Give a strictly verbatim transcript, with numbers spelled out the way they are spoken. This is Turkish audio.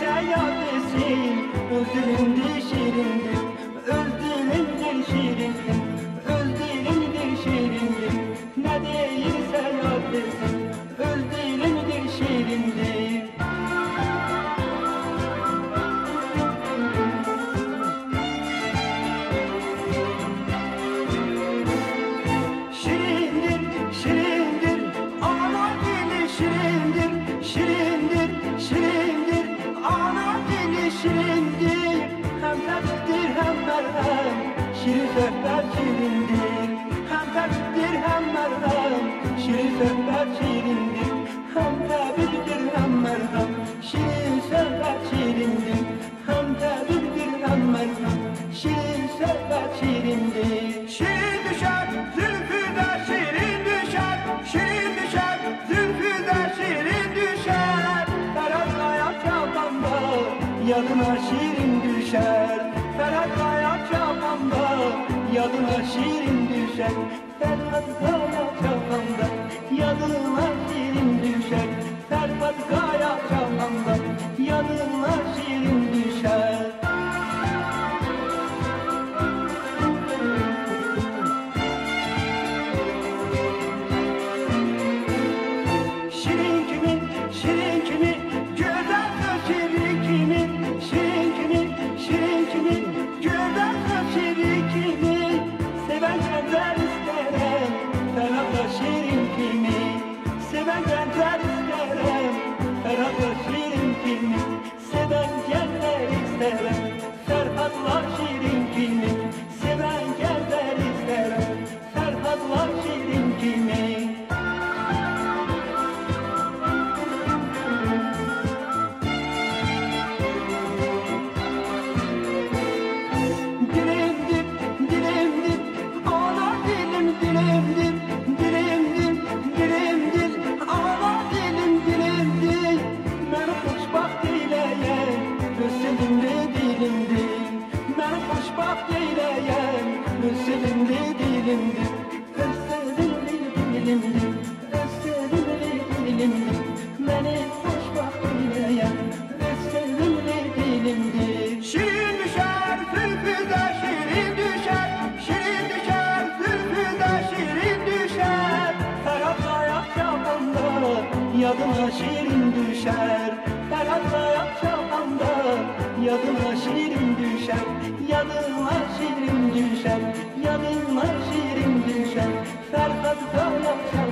değilse yad etsin. Öz dilimdir şirindir, öz dilimdir şirindir, öz dilimdir şirindir. Ne değilse yad etsin, öz dilimdir şirindir. Şirindir, hem tatlıdır hem merhem. Şirin sözler şirindir, hem tatlıdır hem merhem. Şirin sözler şirindir, hem tatlıdır hem merhem. Şirin sözler şirindir, hem tatlıdır hem merhem. Şirin sözler şirindir. Şirin düşer, zülfüde şirin düşer. Şirin düşer, zülfüde şirin düşer. Ferhat Kaya çapanda yadına şirin düşer. Ferhat Kaya çapanda yadına şirin düşer. Ferhat Kaya çapanda yadına şirin düşer. Ferhat Kaya çapanda yadına şirin düşer. Şirin kimin, şirin kimin, güzel söz şirin kimin. Şirin kimin, şirin kimin, güzel söz şirin kimin. Seven gençler isterim, Ferhat'la şirin kimin. Seven gençler isterim, Ferhat'la şirin kimin. Seven gençler isterim, Ferhat'la şirin kimin. Seven gençler isterim, Ferhat'la şirin kimin. Dilimdir, dilimdir, ana dilim dilimdir. Dilimdir, dilimdir, ana dilim dilimdir. Beni xoşbaxt eyləyən, öz sevimli dilimdir. Beni xoşbaxt eyləyən, öz sevimli dilimdir. Öz sevimli dilimdir, öz sevimli dilimdir. Beni xoşbaxt eyləyən, öz sevimli dilimdir. Şirin düşer, zülfüde şirin düşer. Şirin düşer, zülfüde şirin düşer. Ferhat Kaya çapanda yadına şirin düşer. Ferhat Kaya çapanda yadına şirin düşer. Yadına şirin düşer, yadına şirin düşer. Ferhat Kaya çapanda